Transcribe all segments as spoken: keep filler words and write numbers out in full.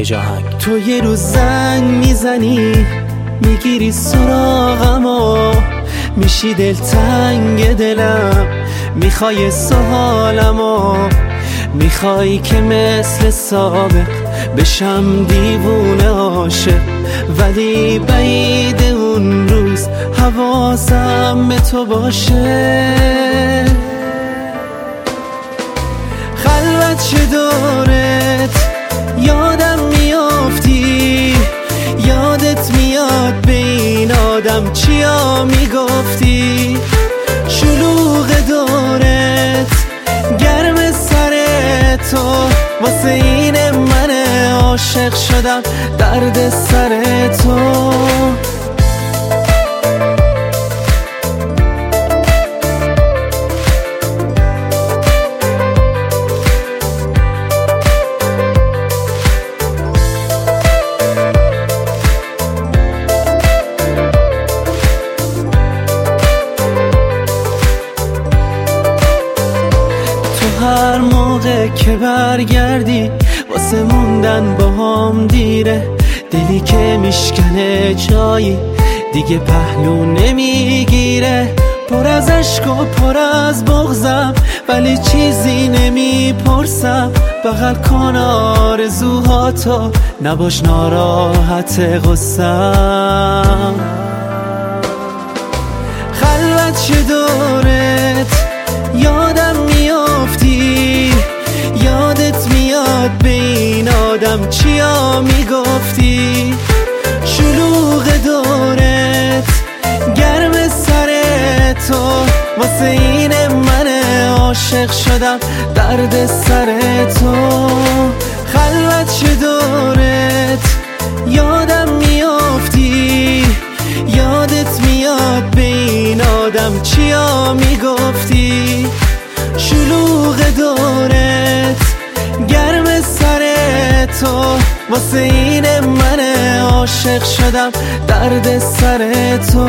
بجاهنگ. تو یه روز زنگ میزنی میگیری سراغمو، میشی دلتنگ دلم، میخوای سوالمو، میخوای که مثل سابق بشم دیوونه عاشق، ولی بعید اون روز حواسم به تو باشه. خلوت چه دورت یادم میافتی، یادت میاد به این آدم چیا میگفتی، شلوغ دورت گرم سر تو، واسه این من عاشق شدم درد سر تو. هر موقع که برگردی واسه موندن با هم دیره، دلی که میشکنه جایی دیگه پهلو نمیگیره، پر از عشق و پر از بغضم ولی چیزی نمیپرسم، بغل کن آرزوهاتو نباش ناراحت غصم. خلوت چه دورت یادم میافتی، یادت میاد به این آدم چیا میگفتی، شلوغ دورت گرم سر تو، واسه این من عاشق شدم درد سر تو. خلوت چه دورت یادم میافتی، یادت میاد به این آدم چیا میگفتی، شلوغ دورت گرم سر تو، واسه این من عاشق شدم درد سر تو.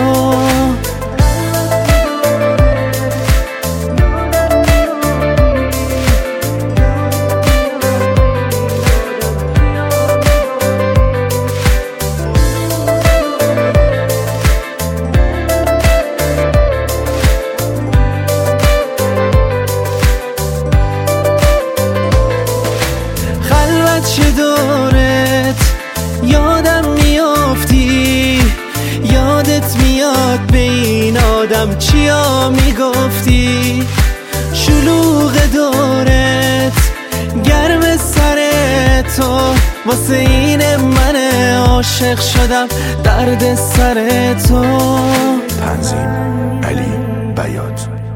چه دورت یادم میافتی، یادت میاد به این آدم چیا میگفتی، شلوغ دورت گرم سر تو، واسه این من عاشق شدم درد سر تو. تنظیم علی بیات.